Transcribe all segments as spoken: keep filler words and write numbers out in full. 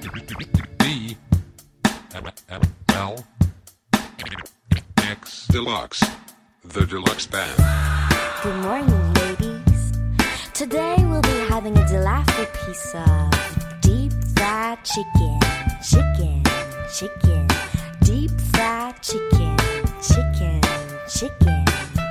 D L X Deluxe, the deluxe band. Good morning, ladies. Today we'll be having a delightful piece of deep fried chicken, chicken, chicken, deep fried chicken, chicken, chicken.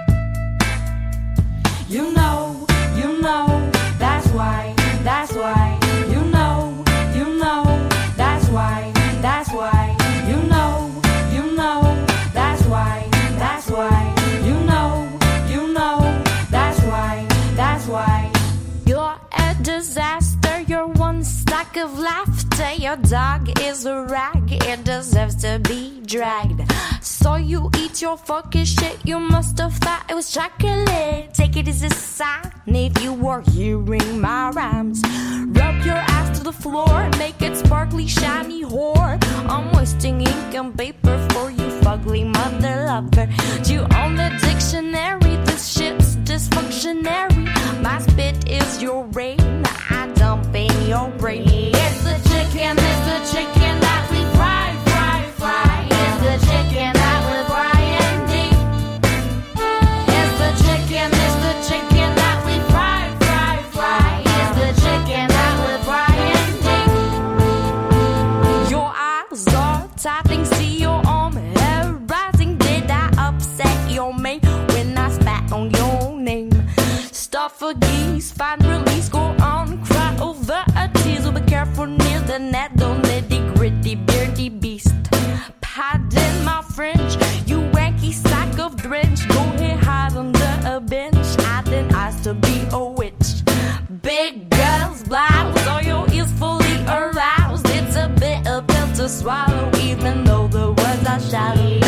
You know, you know, that's why, that's why. You know, you know, that's why, that's why. You know, you know, that's why, that's why. You know, you know, that's why, that's why. You're a disaster, you're one stack of laughter. Your dog is a rag, it deserves to be dragged. So you eat your fucking shit, you must have thought it was chocolate. Take it as a sign if you were hearing my rhymes. Rub your ass to the floor, make it sparkly, shiny whore. I'm wasting ink and paper for you fugly mother lover. You own the dictionary, this shit's dysfunctionary. My spit is your rain, I dump in your brain. It's the chicken, it's the chicken that we fry, fry, fry. It's the chicken that we fry and deep. It's the chicken, it's the chicken that we fry, fry, fry. It's the chicken that we fry and deep. Your eyes are tapping, see your arm hair rising. Did I upset your mate when I spat on your name? Stuff a geese, find release, go on, cry over a tease. Be careful near the net, don't let the gritty, beardy beast. Pardon my French, you wanky sack of drench. Go ahead, hide under a bench, I didn't ask to be a witch. Big girls, blouse, all your ears fully aroused. It's a bitter pill to swallow, even though the words are shallow.